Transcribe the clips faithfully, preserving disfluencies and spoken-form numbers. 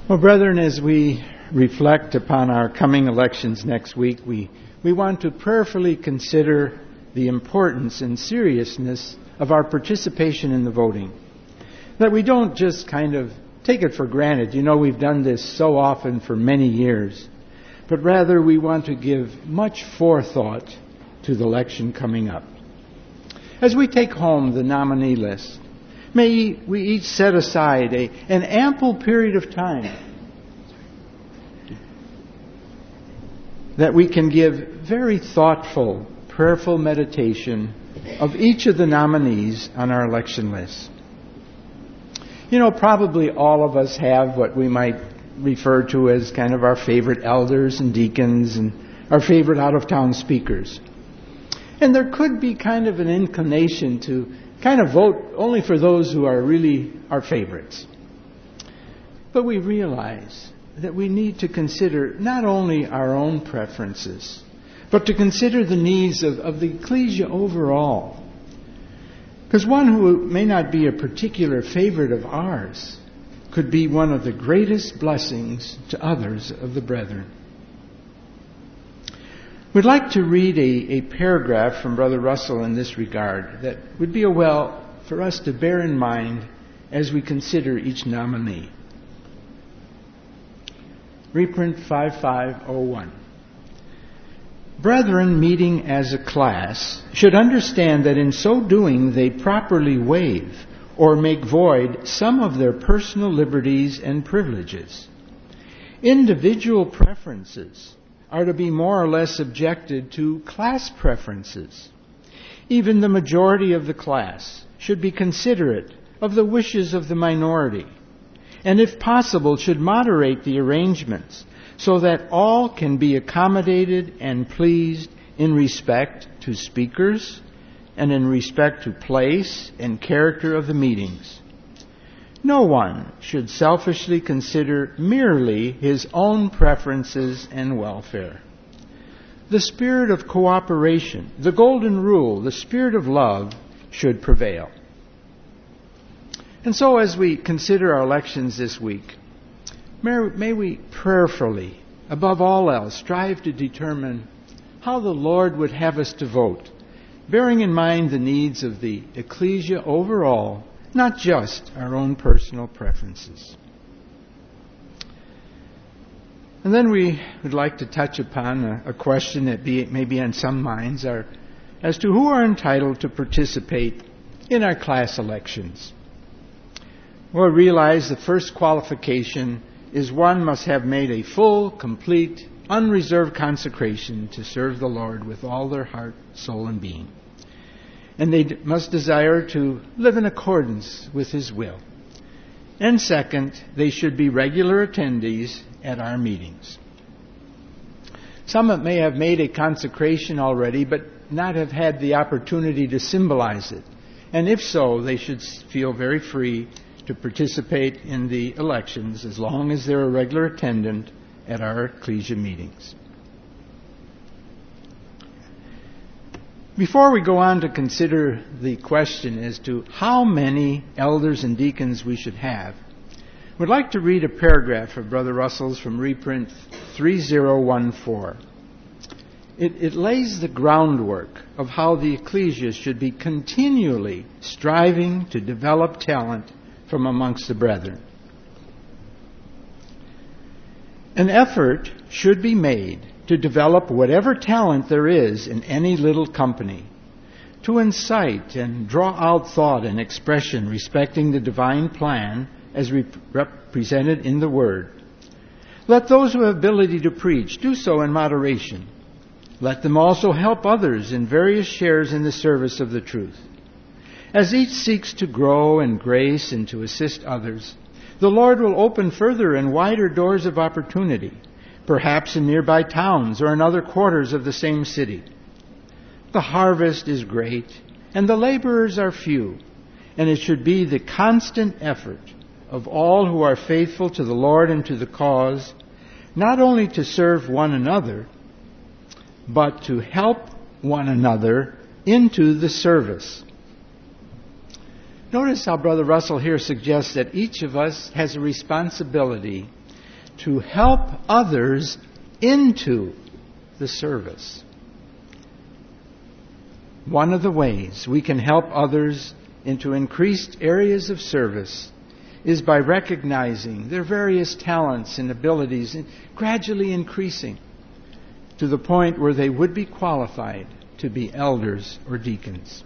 Well, brethren, as we reflect upon our coming elections next week, we, we want to prayerfully consider the importance and seriousness of our participation in the voting. That we don't just kind of take it for granted. You know, we've done this so often for many years. But rather, we want to give much forethought to the election coming up. As we take home the nominee list, may we each set aside a, an ample period of time that we can give very thoughtful, prayerful meditation of each of the nominees on our election list. You know, probably all of us have what we might refer to as kind of our favorite elders and deacons and our favorite out-of-town speakers. And there could be kind of an inclination to kind of vote only for those who are really our favorites. But we realize that we need to consider not only our own preferences, but to consider the needs of, of the ecclesia overall. Because one who may not be a particular favorite of ours could be one of the greatest blessings to others of the brethren. We'd like to read a, a paragraph from Brother Russell in this regard that would be a well for us to bear in mind as we consider each nominee. Reprint five five oh one. Brethren meeting as a class should understand that in so doing they properly waive or make void some of their personal liberties and privileges. Individual preferences are to be more or less subjected to class preferences. Even the majority of the class should be considerate of the wishes of the minority, and if possible should moderate the arrangements so that all can be accommodated and pleased in respect to speakers and in respect to place and character of the meetings. No one should selfishly consider merely his own preferences and welfare. The spirit of cooperation, the golden rule, the spirit of love should prevail. And so as we consider our elections this week, may, may we prayerfully, above all else, strive to determine how the Lord would have us to vote, bearing in mind the needs of the ecclesia overall, not just our own personal preferences. And then we would like to touch upon a, a question that be, may be on some minds are, as to who are entitled to participate in our class elections. Well, realize the first qualification is one must have made a full, complete, unreserved consecration to serve the Lord with all their heart, soul, and being. And they must desire to live in accordance with His will. And second, they should be regular attendees at our meetings. Some may have made a consecration already, but not have had the opportunity to symbolize it. And if so, they should feel very free to participate in the elections as long as they're a regular attendant at our ecclesia meetings. Before we go on to consider the question as to how many elders and deacons we should have, we'd like to read a paragraph of Brother Russell's from reprint three oh one four. It, it lays the groundwork of how the ecclesia should be continually striving to develop talent from amongst the brethren. An effort should be made to develop whatever talent there is in any little company, to incite and draw out thought and expression respecting the divine plan as represented in the Word. Let those who have ability to preach do so in moderation. Let them also help others in various shares in the service of the truth. As each seeks to grow in grace and to assist others, the Lord will open further and wider doors of opportunity, perhaps in nearby towns or in other quarters of the same city. The harvest is great, and the laborers are few, and it should be the constant effort of all who are faithful to the Lord and to the cause, not only to serve one another, but to help one another into the service. Notice how Brother Russell here suggests that each of us has a responsibility to help others into the service. One of the ways we can help others into increased areas of service is by recognizing their various talents and abilities and gradually increasing to the point where they would be qualified to be elders or deacons.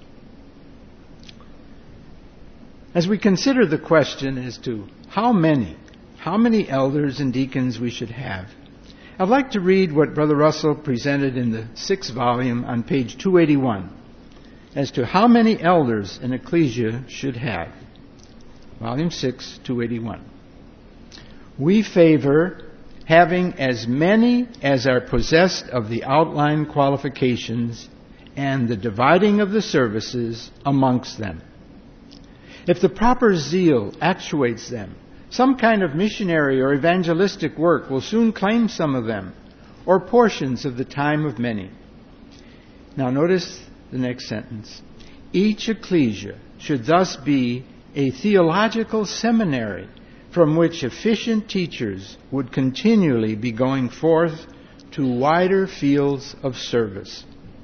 As we consider the question as to how many, how many elders and deacons we should have, I'd like to read what Brother Russell presented in the sixth volume on page two eighty-one as to how many elders an ecclesia should have. Volume six, two eighty-one. We favor having as many as are possessed of the outline qualifications and the dividing of the services amongst them. If the proper zeal actuates them, some kind of missionary or evangelistic work will soon claim some of them, or portions of the time of many. Now notice the next sentence. Each ecclesia should thus be a theological seminary from which efficient teachers would continually be going forth to wider fields of service.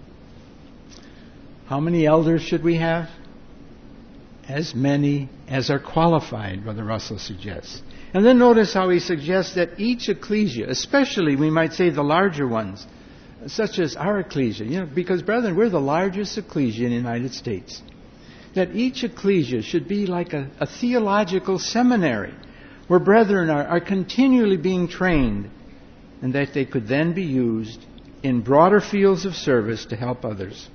How many elders should we have? As many as are qualified, Brother Russell suggests. And then notice how he suggests that each ecclesia, especially we might say the larger ones, such as our ecclesia, you know, because brethren, we're the largest ecclesia in the United States, that each ecclesia should be like a, a theological seminary where brethren are, are continually being trained, and that they could then be used in broader fields of service to help others.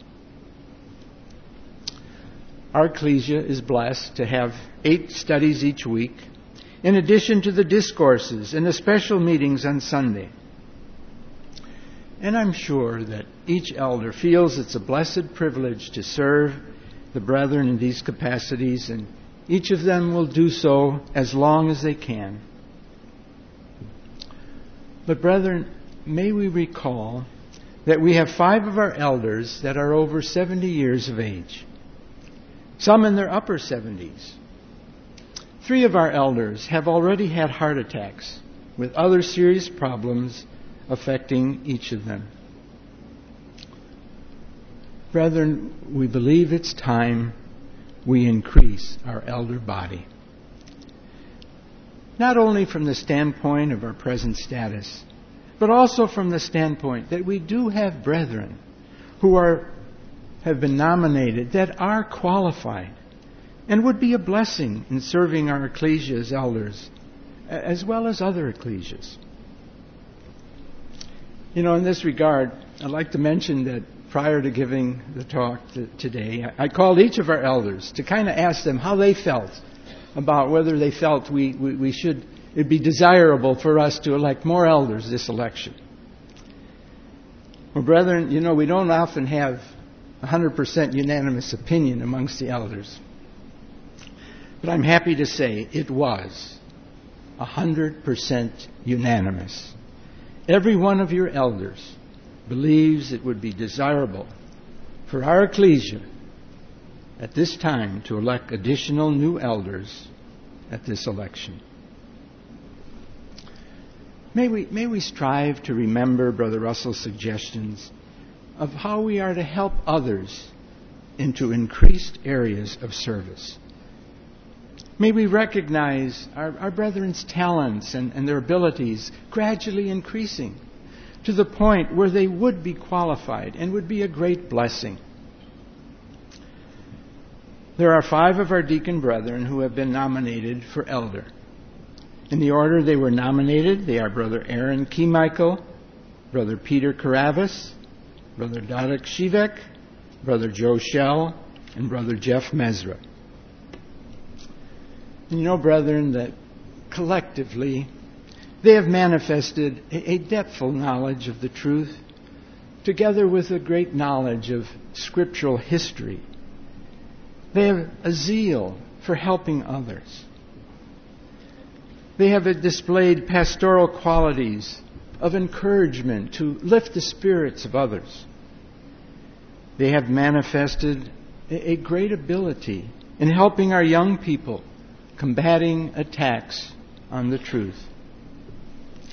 Our ecclesia is blessed to have eight studies each week, in addition to the discourses and the special meetings on Sunday. And I'm sure that each elder feels it's a blessed privilege to serve the brethren in these capacities, and each of them will do so as long as they can. But brethren, may we recall that we have five of our elders that are over seventy years of age, some in their upper seventies. Three of our elders have already had heart attacks, with other serious problems affecting each of them. Brethren, we believe it's time we increase our elder body. Not only from the standpoint of our present status, but also from the standpoint that we do have brethren who are have been nominated that are qualified and would be a blessing in serving our ecclesia as elders, as well as other ecclesias. You know, in this regard, I'd like to mention that prior to giving the talk to, today, I called each of our elders to kind of ask them how they felt about whether they felt we, we, we should, it'd be desirable for us to elect more elders this election. Well, brethren, you know, we don't often have one hundred percent unanimous opinion amongst the elders. But I'm happy to say it was one hundred percent unanimous. Every one of your elders believes it would be desirable for our ecclesia at this time to elect additional new elders at this election. May we, may we strive to remember Brother Russell's suggestions of how we are to help others into increased areas of service. May we recognize our, our brethren's talents and, and their abilities gradually increasing to the point where they would be qualified and would be a great blessing. There are five of our deacon brethren who have been nominated for elder. In the order they were nominated, they are Brother Aaron Keymichael, Brother Peter Karavis, Brother Dadek Shivek, Brother Joe Shell, and Brother Jeff Mezra. And you know, brethren, that collectively they have manifested a, a depthful knowledge of the truth, together with a great knowledge of scriptural history. They have a zeal for helping others. They have displayed pastoral qualities of encouragement to lift the spirits of others. They have manifested a great ability in helping our young people combating attacks on the truth.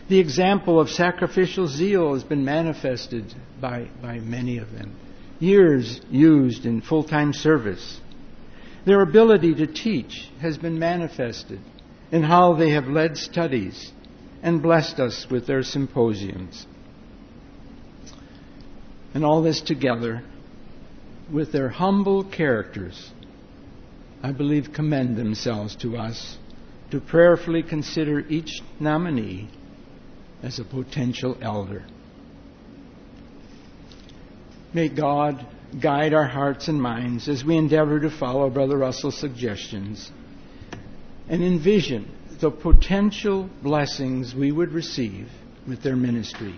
The example of sacrificial zeal has been manifested by, by many of them. Years used in full-time service. Their ability to teach has been manifested in how they have led studies and blessed us with their symposiums. And all this together, with their humble characters, I believe commend themselves to us to prayerfully consider each nominee as a potential elder. May God guide our hearts and minds as we endeavor to follow Brother Russell's suggestions and envision the potential blessings we would receive with their ministry.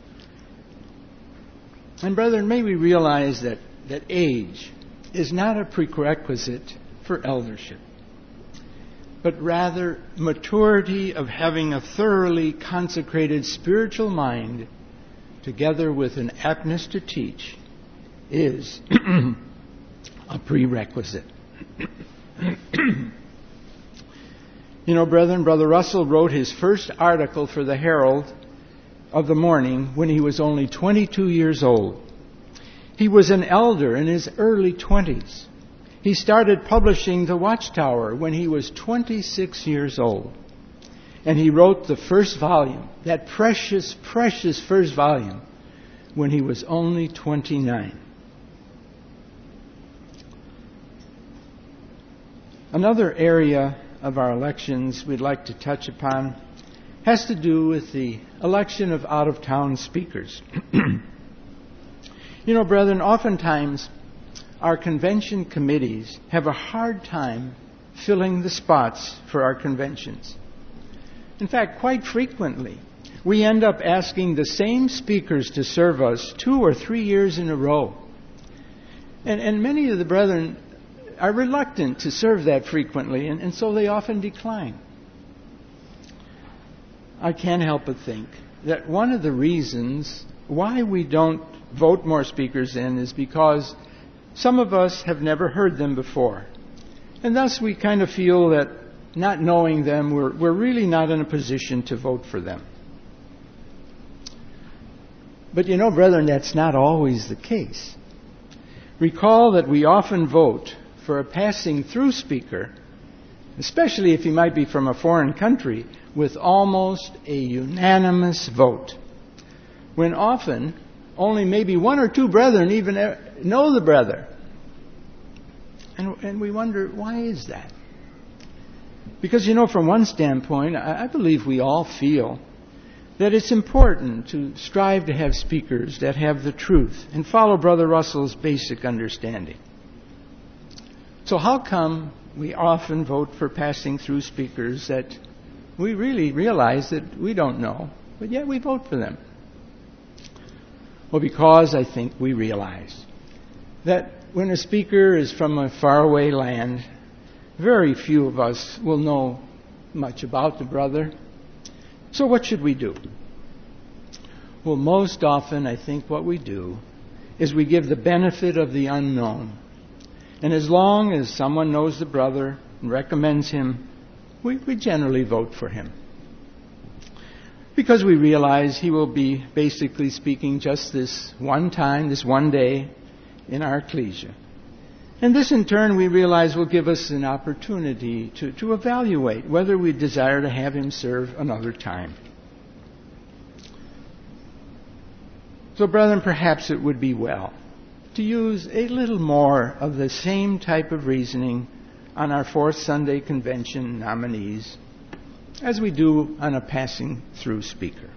And brethren, may we realize that, that age is not a prerequisite for eldership, but rather maturity of having a thoroughly consecrated spiritual mind together with an aptness to teach is a prerequisite. You know, brethren, Brother Russell wrote his first article for the Herald of the Morning when he was only twenty-two years old. He was an elder in his early twenties. He started publishing The Watchtower when he was twenty-six years old. And he wrote the first volume, that precious, precious first volume, when he was only twenty-nine. Another area of our elections we'd like to touch upon has to do with the election of out-of-town speakers. You know, brethren, oftentimes our convention committees have a hard time filling the spots for our conventions. In fact, quite frequently, we end up asking the same speakers to serve us two or three years in a row. And, and many of the brethren are reluctant to serve that frequently, and, and so they often decline. I can't help but think that one of the reasons why we don't vote more speakers in is because some of us have never heard them before. And thus we kind of feel that not knowing them, we're, we're really not in a position to vote for them. But you know, brethren, that's not always the case. Recall that we often vote for a passing through speaker, especially if he might be from a foreign country, with almost a unanimous vote, when often only maybe one or two brethren even know the brother. And, and we wonder, why is that? Because, you know, from one standpoint, I, I believe we all feel that it's important to strive to have speakers that have the truth and follow Brother Russell's basic understanding. So how come we often vote for passing through speakers that we really realize that we don't know, but yet we vote for them? Well, because I think we realize that when a speaker is from a faraway land, very few of us will know much about the brother. So what should we do? Well, most often I think what we do is we give the benefit of the unknown. And as long as someone knows the brother and recommends him, we, we generally vote for him. Because we realize he will be, basically speaking, just this one time, this one day in our ecclesia. And this, in turn, we realize will give us an opportunity to, to evaluate whether we desire to have him serve another time. So, brethren, perhaps it would be well to use a little more of the same type of reasoning on our fourth Sunday convention nominees as we do on a passing through speaker.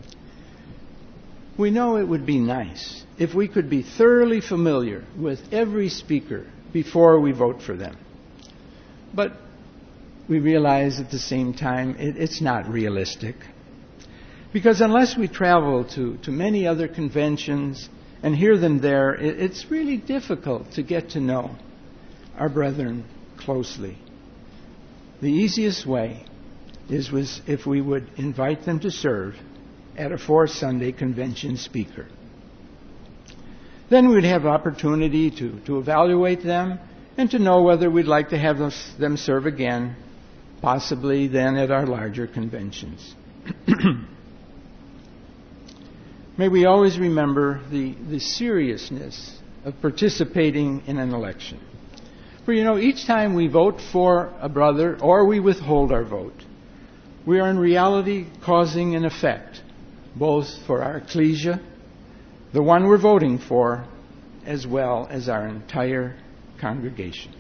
We know it would be nice if we could be thoroughly familiar with every speaker before we vote for them. But we realize at the same time it, it's not realistic. Because unless we travel to, to many other conventions and hear them there, it, it's really difficult to get to know our brethren closely. The easiest way is was if we would invite them to serve at a fourth Sunday convention speaker. Then we'd have opportunity to, to evaluate them and to know whether we'd like to have them serve again, possibly then at our larger conventions. May we always remember the, the seriousness of participating in an election. For you know, each time we vote for a brother or we withhold our vote, we are in reality causing an effect, both for our ecclesia, the one we're voting for, as well as our entire congregation.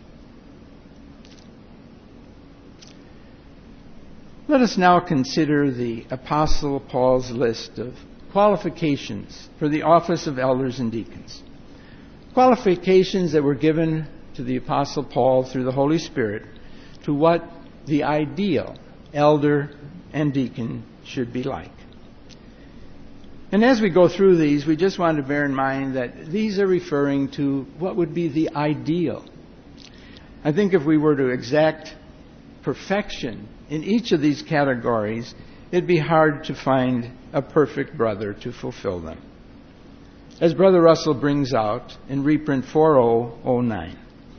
Let us now consider the Apostle Paul's list of qualifications for the office of elders and deacons. Qualifications that were given to the Apostle Paul through the Holy Spirit to what the ideal elder and deacon should be like. And as we go through these, we just want to bear in mind that these are referring to what would be the ideal. I think if we were to exact perfection in each of these categories, it'd be hard to find a perfect brother to fulfill them. As Brother Russell brings out in reprint four thousand nine.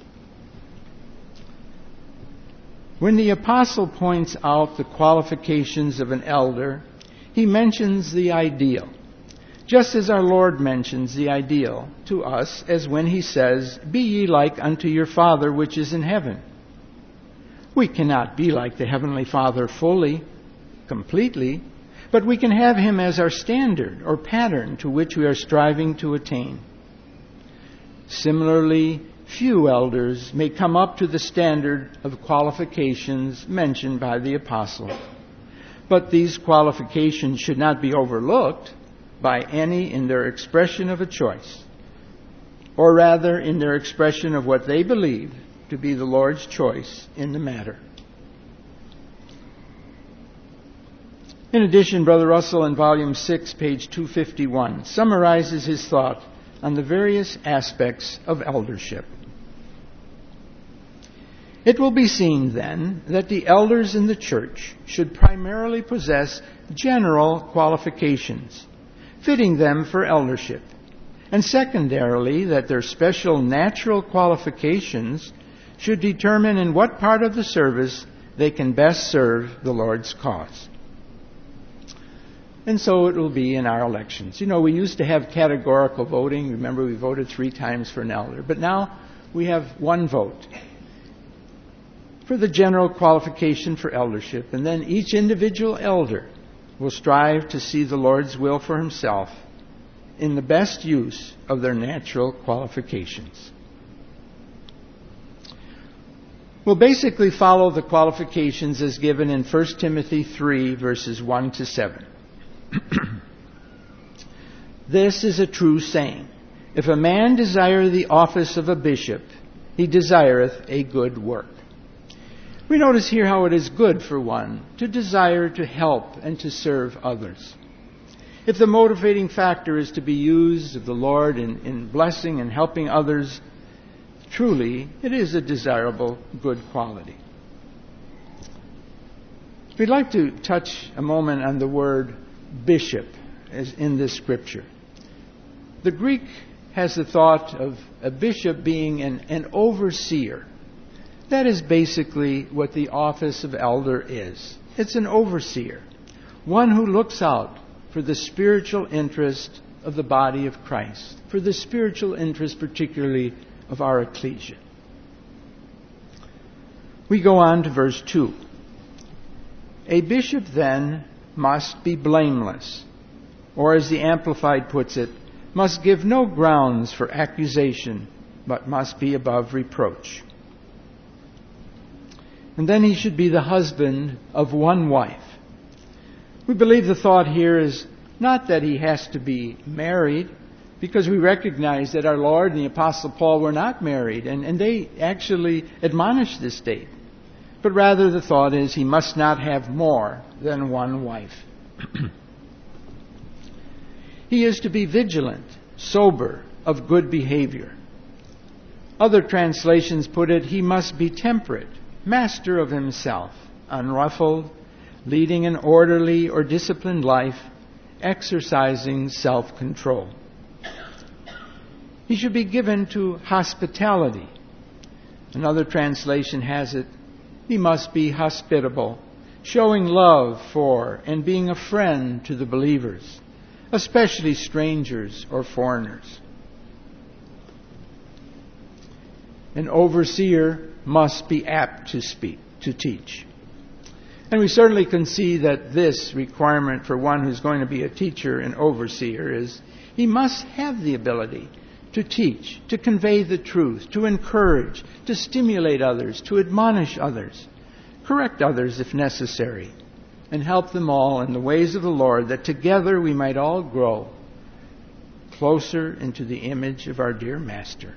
When the apostle points out the qualifications of an elder, he mentions the ideal, just as our Lord mentions the ideal to us, as when he says, "Be ye like unto your Father which is in heaven." We cannot be like the Heavenly Father fully, completely, but we can have Him as our standard or pattern to which we are striving to attain. Similarly, few elders may come up to the standard of qualifications mentioned by the apostle. But these qualifications should not be overlooked by any in their expression of a choice, or rather in their expression of what they believe to be the Lord's choice in the matter. In addition, Brother Russell in Volume six, page two fifty-one, summarizes his thought on the various aspects of eldership. It will be seen, then, that the elders in the church should primarily possess general qualifications, fitting them for eldership, and secondarily, that their special natural qualifications should determine in what part of the service they can best serve the Lord's cause. And so it will be in our elections. You know, we used to have categorical voting. Remember, we voted three times for an elder. But now we have one vote for the general qualification for eldership. And then each individual elder will strive to see the Lord's will for himself in the best use of their natural qualifications. We'll basically follow the qualifications as given in First Timothy three, verses one to seven. This is a true saying. If a man desire the office of a bishop, he desireth a good work. We notice here how it is good for one to desire to help and to serve others. If the motivating factor is to be used of the Lord in, in blessing and helping others, truly it is a desirable good quality. We'd like to touch a moment on the word bishop as in this scripture. The Greek has the thought of a bishop being an, an overseer. That is basically what the office of elder is. It's an overseer, one who looks out for the spiritual interest of the body of Christ, for the spiritual interest particularly of our ecclesia. We go on to verse two. A bishop then must be blameless, or as the Amplified puts it, must give no grounds for accusation, but must be above reproach. And then he should be the husband of one wife. We believe the thought here is not that he has to be married, because we recognize that our Lord and the Apostle Paul were not married, and, and they actually admonish this state. But rather the thought is he must not have more than one wife. He is to be vigilant, sober, of good behavior. Other translations put it, he must be temperate, master of himself, unruffled, leading an orderly or disciplined life, exercising self-control. He should be given to hospitality. Another translation has it, he must be hospitable, showing love for and being a friend to the believers, especially strangers or foreigners. An overseer must be apt to speak, to teach. And we certainly can see that this requirement for one who's going to be a teacher and overseer is he must have the ability to teach, to convey the truth, to encourage, to stimulate others, to admonish others, correct others if necessary, and help them all in the ways of the Lord, that together we might all grow closer into the image of our dear Master.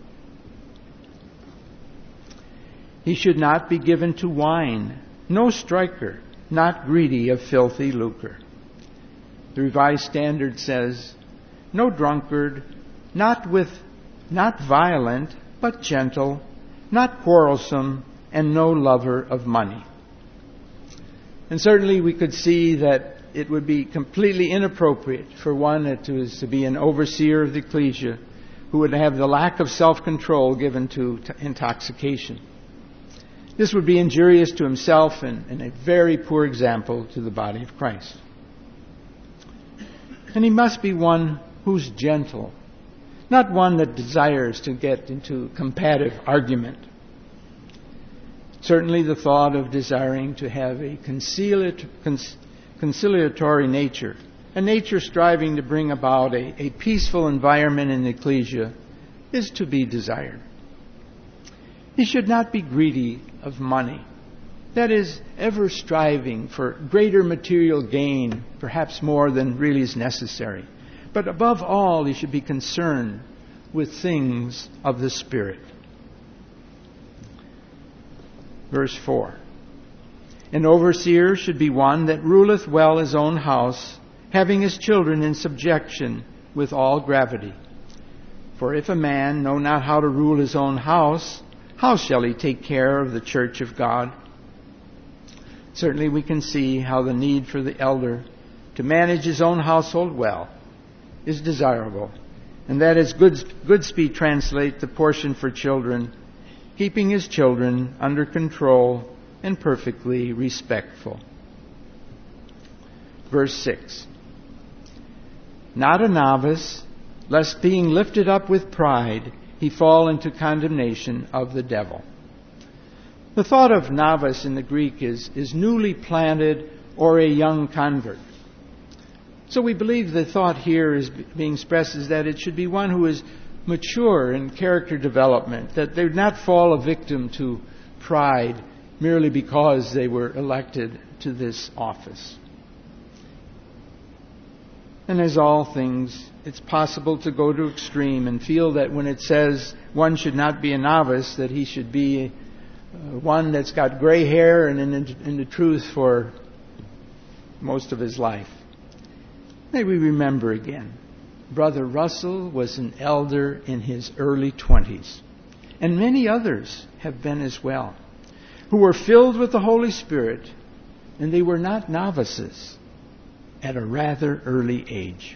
He should not be given to wine, no striker, not greedy of filthy lucre. The Revised Standard says, no drunkard, not with, not violent, but gentle, not quarrelsome, and no lover of money. And certainly we could see that it would be completely inappropriate for one that was to be an overseer of the ecclesia who would have the lack of self-control given to t- intoxication. This would be injurious to himself and, and a very poor example to the body of Christ. And he must be one who's gentle, not one that desires to get into combative argument. Certainly the thought of desiring to have a conciliat- cons- conciliatory nature, a nature striving to bring about a, a peaceful environment in the ecclesia, is to be desired. He should not be greedy of money. That is, ever striving for greater material gain, perhaps more than really is necessary. But above all, he should be concerned with things of the Spirit. Verse four. An overseer should be one that ruleth well his own house, having his children in subjection with all gravity. For if a man know not how to rule his own house, how shall he take care of the church of God? Certainly we can see how the need for the elder to manage his own household well is desirable. And that is good, Goodspeed translate the portion for children, keeping his children under control and perfectly respectful. Verse six. Not a novice, lest being lifted up with pride, he fall into condemnation of the devil. The thought of novice in the Greek is, is newly planted or a young convert. So we believe the thought here is being expressed is that it should be one who is mature in character development, that they would not fall a victim to pride merely because they were elected to this office. And as all things, it's possible to go to extreme and feel that when it says one should not be a novice, that he should be uh, one that's got gray hair and in, in the truth for most of his life. May we remember again, Brother Russell was an elder in his early twenties, and many others have been as well, who were filled with the Holy Spirit, and they were not novices at a rather early age.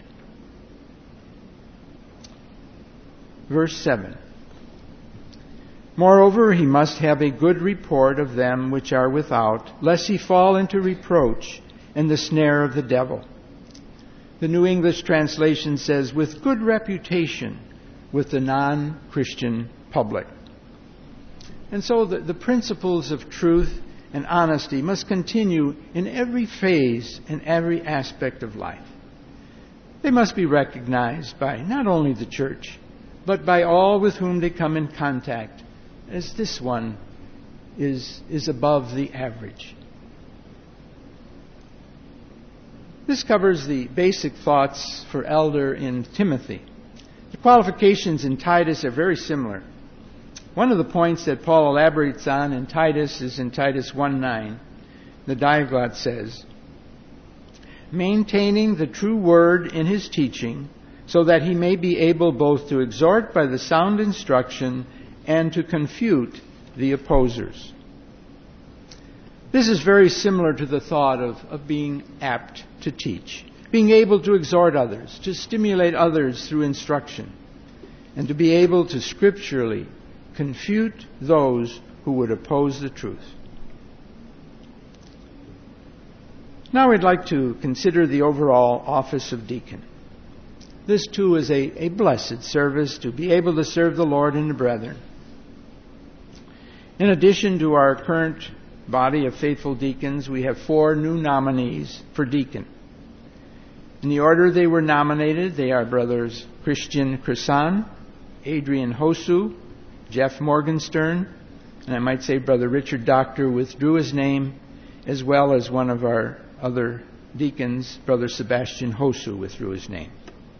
Verse seven. Moreover, he must have a good report of them which are without, lest he fall into reproach and the snare of the devil. The New English translation says, with good reputation with the non-Christian public. And so the, the principles of truth and honesty must continue in every phase and every aspect of life. They must be recognized by not only the church, but by all with whom they come in contact, as this one is, is above the average. This covers the basic thoughts for elder in Timothy. The qualifications in Titus are very similar. One of the points that Paul elaborates on in Titus is in Titus one nine. The Diaglott says, maintaining the true word in his teaching, so that he may be able both to exhort by the sound instruction and to confute the opposers. This is very similar to the thought of, of being apt to teach, being able to exhort others, to stimulate others through instruction, and to be able to scripturally confute those who would oppose the truth. Now we'd like to consider the overall office of deacon. This too is a, a blessed service to be able to serve the Lord and the brethren. In addition to our current body of faithful deacons, we have four new nominees for deacon. In the order they were nominated, they are brothers Christian Crisan, Adrian Hosu, Jeff Morgenstern, and I might say Brother Richard Doctor withdrew his name, as well as one of our other deacons, Brother Sebastian Hosu, withdrew his name.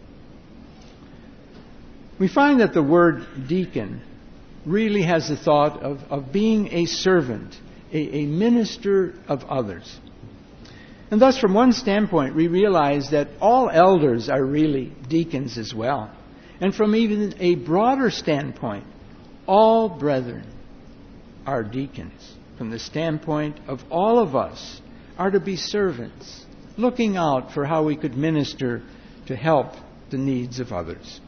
We find that the word deacon really has the thought of, of being a servant, a, a minister of others. And thus, from one standpoint, we realize that all elders are really deacons as well. And from even a broader standpoint, all brethren are deacons. From the standpoint of all of us are to be servants, looking out for how we could minister to help the needs of others.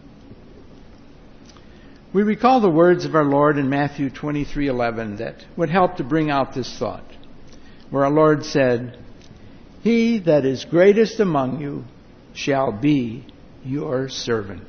We recall the words of our Lord in Matthew twenty-three eleven that would help to bring out this thought, where our Lord said, "He that is greatest among you shall be your servant."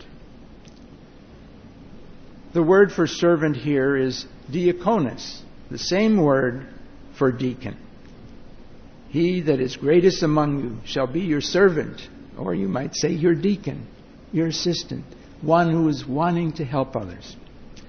The word for servant here is diakonos, the same word for deacon. He that is greatest among you shall be your servant, or you might say your deacon, your assistant, one who is wanting to help others.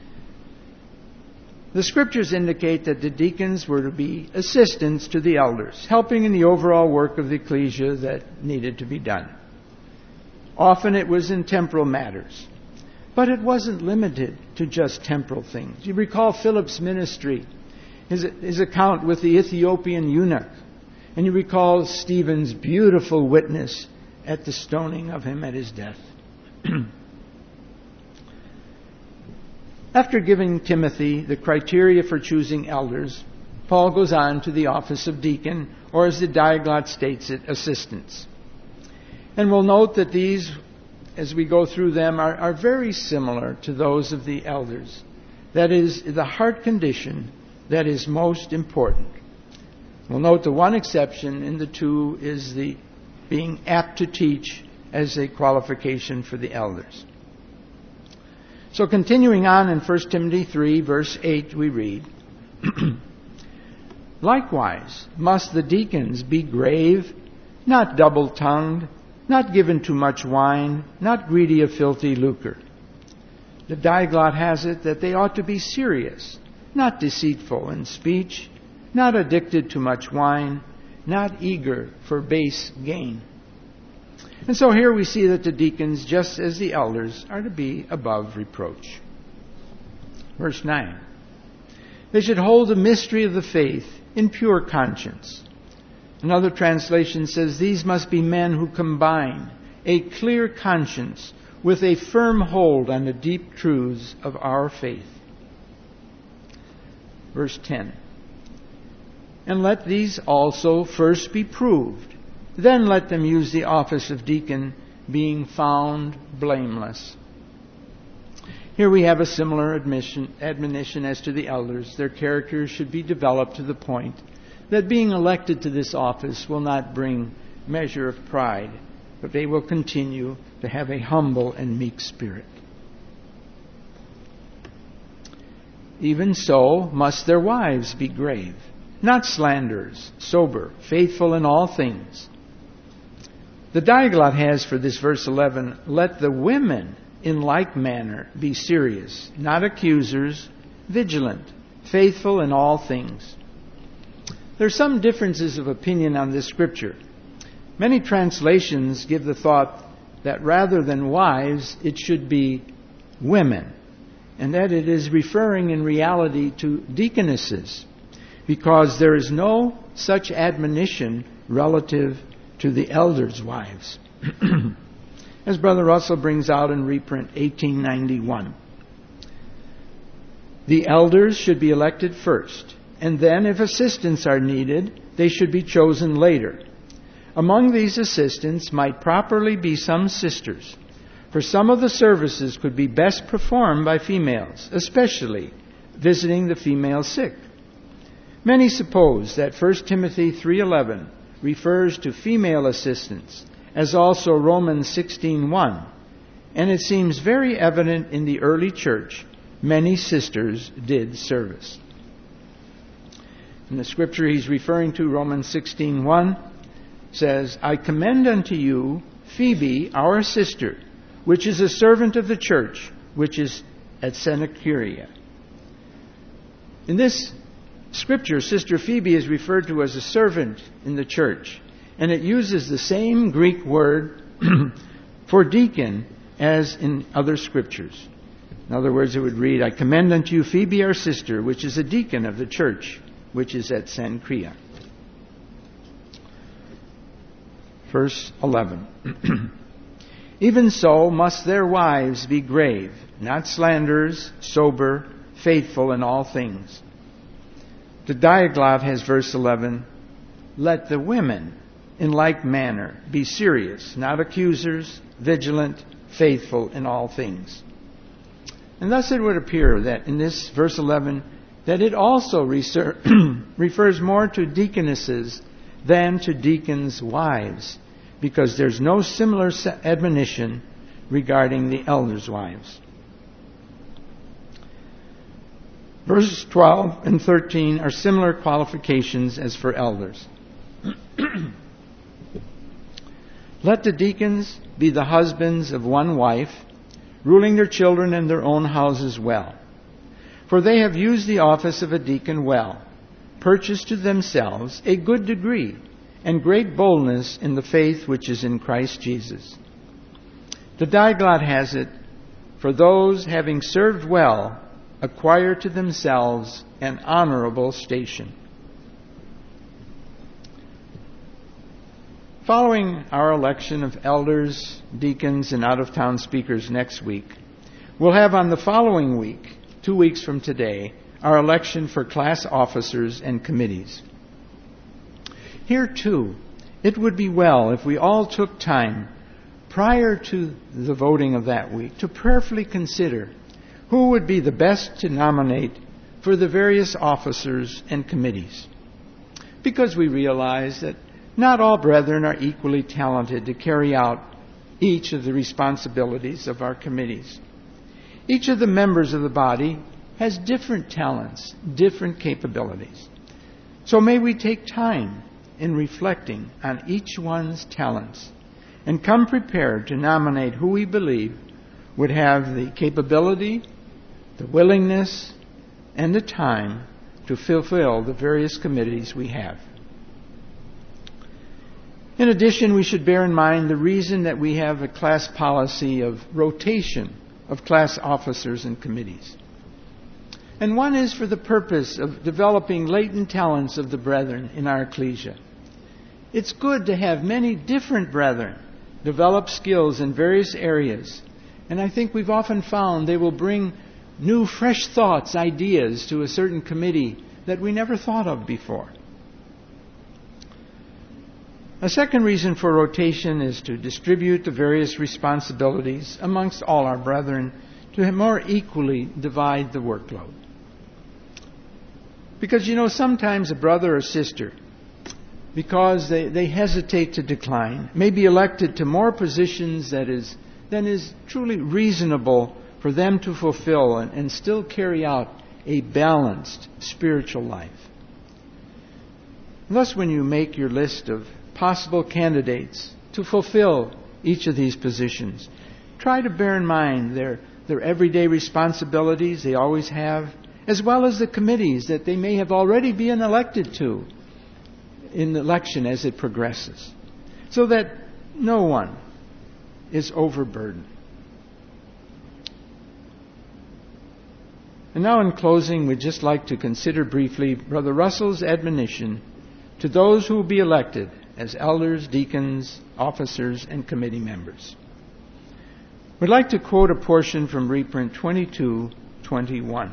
The scriptures indicate that the deacons were to be assistants to the elders, helping in the overall work of the ecclesia that needed to be done. Often it was in temporal matters, but it wasn't limited to just temporal things. You recall Philip's ministry, his, his account with the Ethiopian eunuch, and you recall Stephen's beautiful witness at the stoning of him at his death. After giving Timothy the criteria for choosing elders, Paul goes on to the office of deacon, or as the Diaglott states it, assistants. And we'll note that these, as we go through them, are, are very similar to those of the elders. That is, the heart condition that is most important. We'll note the one exception in the two is the being apt to teach as a qualification for the elders. So continuing on in First Timothy three, verse eight, we read, "Likewise must the deacons be grave, not double-tongued, not given to much wine, not greedy of filthy lucre." The Diaglott has it that they ought to be serious, not deceitful in speech, not addicted to much wine, not eager for base gain. And so here we see that the deacons, just as the elders, are to be above reproach. Verse nine. "They should hold the mystery of the faith in pure conscience." Another translation says, "These must be men who combine a clear conscience with a firm hold on the deep truths of our faith." Verse ten. "And let these also first be proved. Then let them use the office of deacon, being found blameless." Here we have a similar admission, admonition as to the elders. Their characters should be developed to the point that being elected to this office will not bring measure of pride, but they will continue to have a humble and meek spirit. "Even so must their wives be grave, not slanderers, sober, faithful in all things." The Diaglott has for this verse eleven, "Let the women in like manner be serious, not accusers, vigilant, faithful in all things." There are some differences of opinion on this scripture. Many translations give the thought that rather than wives, it should be women, and that it is referring in reality to deaconesses, because there is no such admonition relative to the elders' wives. As Brother Russell brings out in reprint eighteen ninety-one. The elders should be elected first, and then if assistants are needed, they should be chosen later. Among these assistants might properly be some sisters, for some of the services could be best performed by females, especially visiting the female sick. Many suppose that First Timothy three eleven refers to female assistants, as also Romans sixteen one, and it seems very evident in the early church many sisters did service. In the scripture he's referring to, Romans sixteen one, says, I commend unto you Phoebe, our sister, which is a servant of the church, which is at Cenchrea. In this scripture, Sister Phoebe is referred to as a servant in the church, and it uses the same Greek word for deacon as in other scriptures. In other words, it would read, I commend unto you Phoebe, our sister, which is a deacon of the church, which is at Cenchrea. Verse eleven. Even so must their wives be grave, not slanderers, sober, faithful in all things. The Diaglott has verse eleven, let the women in like manner be serious, not accusers, vigilant, faithful in all things. And thus it would appear that in this verse eleven, that it also refers more to deaconesses than to deacons' wives, because there's no similar admonition regarding the elders' wives. Verses twelve and thirteen are similar qualifications as for elders. Let the deacons be the husbands of one wife, ruling their children and their own houses well. For they have used the office of a deacon well, purchased to themselves a good degree and great boldness in the faith which is in Christ Jesus. The Diaglott has it, for those having served well acquire to themselves an honorable station. Following our election of elders, deacons, and out-of-town speakers next week, we'll have on the following week, two weeks from today, our election for class officers and committees. Here, too, it would be well if we all took time prior to the voting of that week to prayerfully consider who would be the best to nominate for the various officers and committees. Because we realize that not all brethren are equally talented to carry out each of the responsibilities of our committees. Each of the members of the body has different talents, different capabilities. So may we take time in reflecting on each one's talents and come prepared to nominate who we believe would have the capability, the willingness, and the time to fulfill the various committees we have. In addition, we should bear in mind the reason that we have a class policy of rotation of class officers and committees. And one is for the purpose of developing latent talents of the brethren in our ecclesia. It's good to have many different brethren develop skills in various areas. And I think we've often found they will bring new, fresh thoughts, ideas to a certain committee that we never thought of before. A second reason for rotation is to distribute the various responsibilities amongst all our brethren to more equally divide the workload. Because, you know, sometimes a brother or sister, because they, they hesitate to decline, may be elected to more positions that is, than is truly reasonable for them to fulfill and, and still carry out a balanced spiritual life. Thus, when you make your list of possible candidates to fulfill each of these positions, try to bear in mind their, their everyday responsibilities they always have, as well as the committees that they may have already been elected to in the election as it progresses, so that no one is overburdened. And now in closing, we'd just like to consider briefly Brother Russell's admonition to those who will be elected as elders, deacons, officers, and committee members. We'd like to quote a portion from reprint twenty-two twenty-one.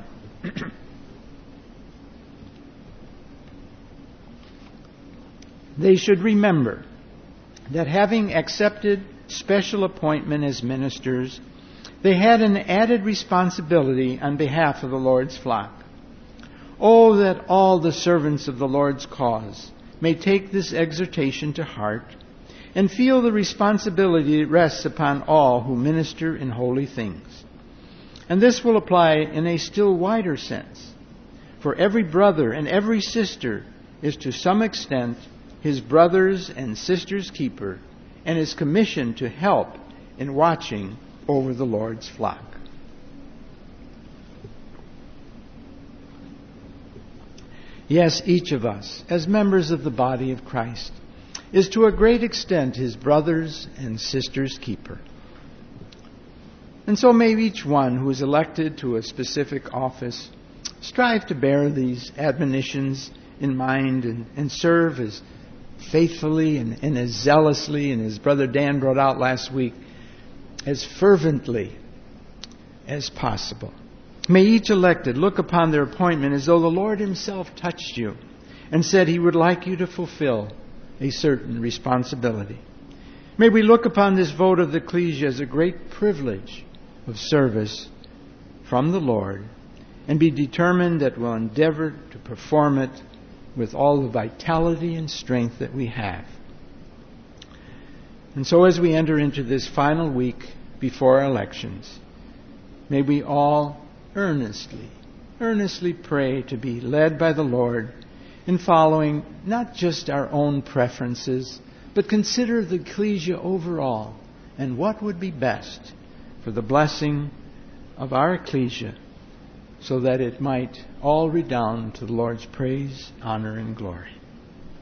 They should remember that having accepted special appointment as ministers, they had an added responsibility on behalf of the Lord's flock. Oh, that all the servants of the Lord's cause may take this exhortation to heart and feel the responsibility that rests upon all who minister in holy things. And this will apply in a still wider sense, for every brother and every sister is to some extent his brother's and sister's keeper, and is commissioned to help in watching over the Lord's flock. Yes, each of us, as members of the body of Christ, is to a great extent his brother's and sister's keeper. And so may each one who is elected to a specific office strive to bear these admonitions in mind and, and serve as faithfully and, and as zealously, and as Brother Dan brought out last week, as fervently as possible. May each elected look upon their appointment as though the Lord Himself touched you and said He would like you to fulfill a certain responsibility. May we look upon this vote of the ecclesia as a great privilege of service from the Lord, and be determined that we'll endeavor to perform it with all the vitality and strength that we have. And so as we enter into this final week before our elections, may we all earnestly, earnestly pray to be led by the Lord in following not just our own preferences, but consider the ecclesia overall and what would be best for the blessing of our ecclesia, so that it might all redound to the Lord's praise, honor, and glory.